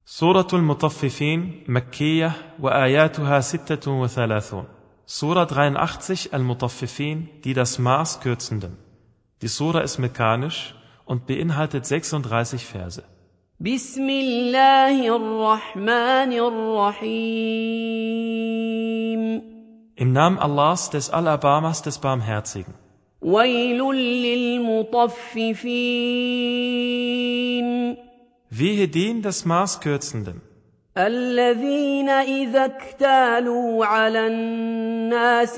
سورة المطففين مكية وآياتها 36. Sura 83 Al-Mutaffifin, die das Maß Kürzenden. Die Sura ist mekanisch und beinhaltet 36 Verse. Bismillahirrahmanirrahim. Im Namen Allahs, des Allerbarmers, des Barmherzigen. Wailul lilmutaffifin. Wehe dem des Maßkürzenden, الذين إذا اكتالوا على الناس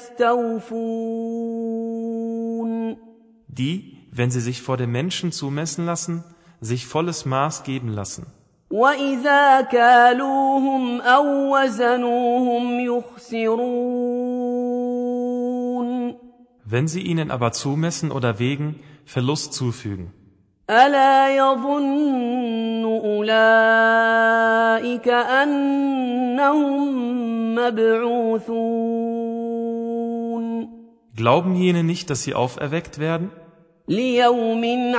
يستوفون. die, wenn sie sich vor den Menschen zumessen lassen, sich volles Maß geben lassen. وإذا كالوهم أو وزنوهم يخسرون. Wenn sie ihnen aber zumessen oder wägen, Verlust zufügen. ألا يظن أولئك أنهم مبعوثون. Glauben jene nicht, dass sie auferweckt werden? ليوم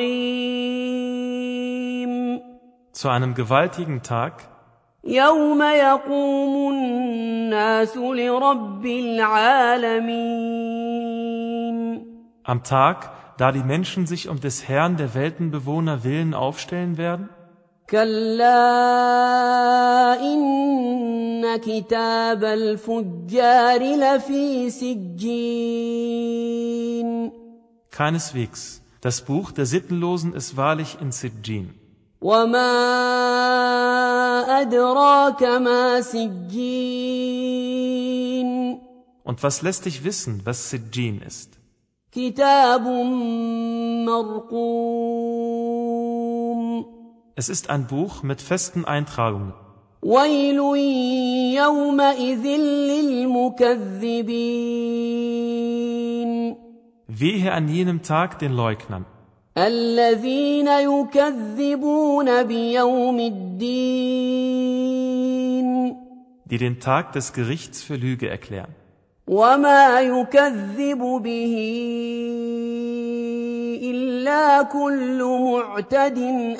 عظيم. Zu einem gewaltigen Tag, يوم يقوم الناس لرب العالمين. am Tag, da die Menschen sich um des Herrn der Weltenbewohner willen aufstellen werden? كلا إن كتاب الفجار لفي سجين. Keineswegs. Das Buch der Sittenlosen ist wahrlich in Sijjin. وما أدراك ما سجين. Und was lässt dich wissen, was Sijjin ist? كتاب مرقوم. Es ist ein Buch mit festen Eintragungen. ويل يومئذ للمكذبين. Wehe an jenem Tag den Leugnern, الذين يكذبون بيوم الدين. die den Tag des Gerichts für Lüge erklären. وما يكذب به إلا كل معتد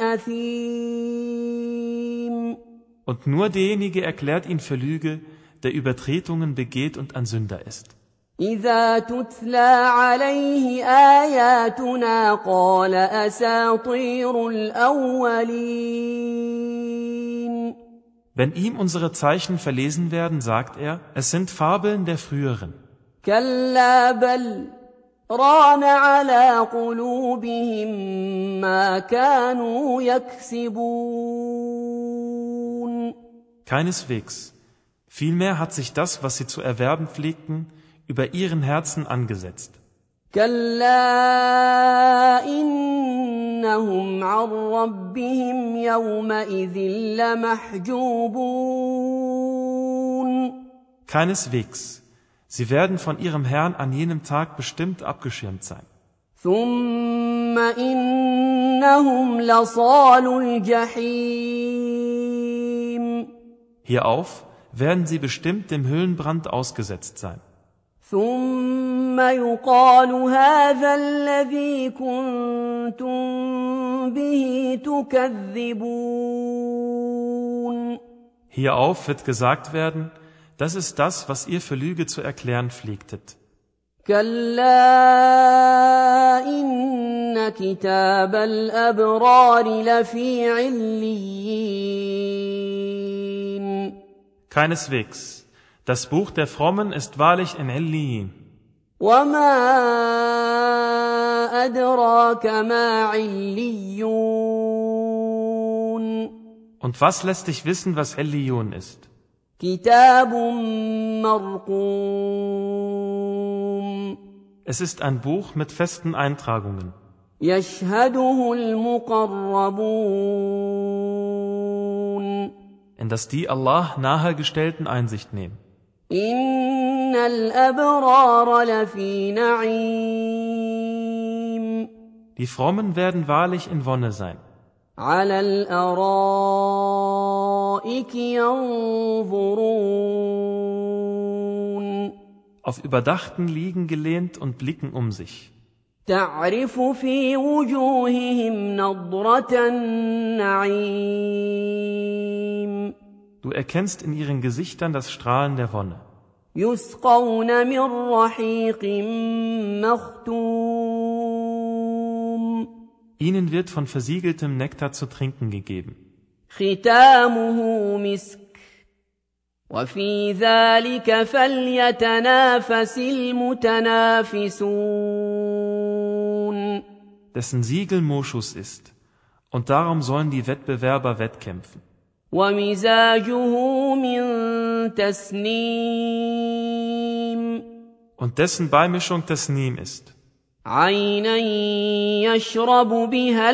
أثيم. Und nur derjenige erklärt ihn für Lüge, der Übertretungen begeht und ein Sünder ist. إذا تتلى عليه آياتنا قال أساطير الأولين. Wenn ihm unsere Zeichen verlesen werden, sagt er, es sind Fabeln der Früheren. كلا بل ران على قلوبهم ما كانوا يكسبون. Keineswegs. Vielmehr hat sich das, was sie zu erwerben pflegten, über ihren Herzen angesetzt. كلا إنهم عن ربهم يومئذ لمحجوبون. Keineswegs. Sie werden von ihrem Herrn an jenem Tag bestimmt abgeschirmt sein. ثم إنهم لصالو الجحيم. Hierauf werden sie bestimmt dem Höllenbrand ausgesetzt sein. ثم يقال هذا الذي كنتم به تكذبون. Hierauf wird gesagt werden, das ist das, was ihr für Lüge zu erklären pflegtet. كلا إن كتاب الأبرار لفي عليين. Keineswegs. Das Buch der Frommen ist wahrlich in Illiyin. وما أدراك ما عليون. Und was lässt dich wissen, was Illiyun ist? كتاب مرقوم. Es ist ein Buch mit festen Eintragungen, يشهده المقربون. in das die Allah nahegestellten Einsicht nehmen. إن الأبرار لفي نعيم. Die Frommen werden wahrlich in Wonne sein, على الأرائك ينظرون. auf überdachten Liegen gelehnt und blicken um sich. تعرف في وجوههم نضرة النعيم Du erkennst in ihren Gesichtern das Strahlen der Wonne. يسقون من رحيق مختوم Ihnen wird von versiegeltem Nektar zu trinken gegeben. ختامه مسك وفي ذلك فليتنافس المتنافسون Dessen Siegel Moschus ist. Und darum sollen die Wettbewerber wettkämpfen. ومزاجه من تسنيم Und dessen Beimischung Tasnim ist. عينا يشرب بها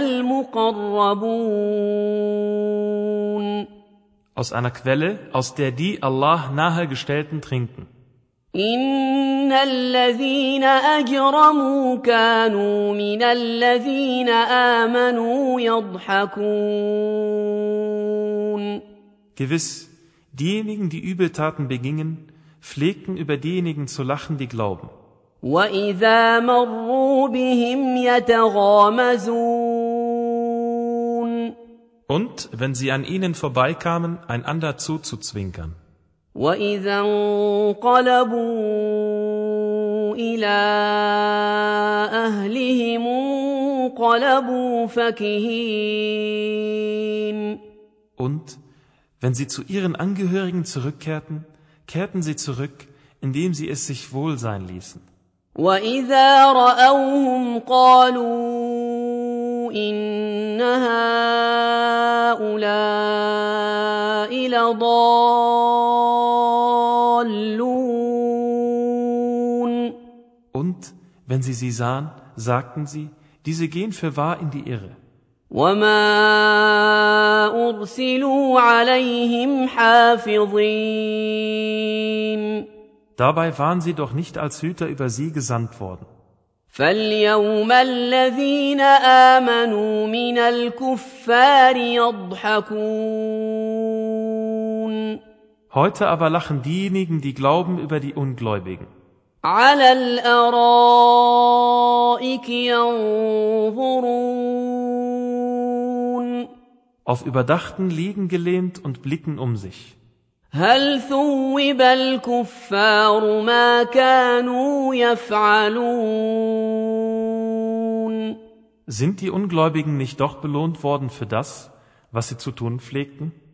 المقربون Aus einer Quelle, aus der die Allah nahegestellten trinken. إن الذين أجرموا كانوا من الذين آمنوا يضحكون Gewiss, diejenigen, die Übeltaten begingen, pflegten über diejenigen zu lachen, die glauben. وإذا مروا بهم يتغامزون Und, wenn sie an ihnen vorbeikamen, einander zuzuzwinkern. وإذا انقلبوا إلى أهلهم انقلبوا فكهين Und, wenn sie zu ihren Angehörigen zurückkehrten, kehrten sie zurück, indem sie es sich wohl sein ließen. وإذا رأوهم قالوا إن هؤلاء لضالون Und, wenn sie sahen, sagten sie, diese gehen fürwahr in die Irre. وما أرسلوا عليهم حافظين Dabei waren sie doch nicht als Hüter über sie gesandt worden. فاليوم الذين آمنوا من الكفار يضحكون Heute aber lachen diejenigen, die glauben, über die Ungläubigen. على الأرائك ينظرون Auf überdachten Liegen gelehnt und blicken um sich. هل ثوب الكفار ما كانوا يفعلون Sind die Ungläubigen nicht doch belohnt worden für das, was sie zu tun pflegten?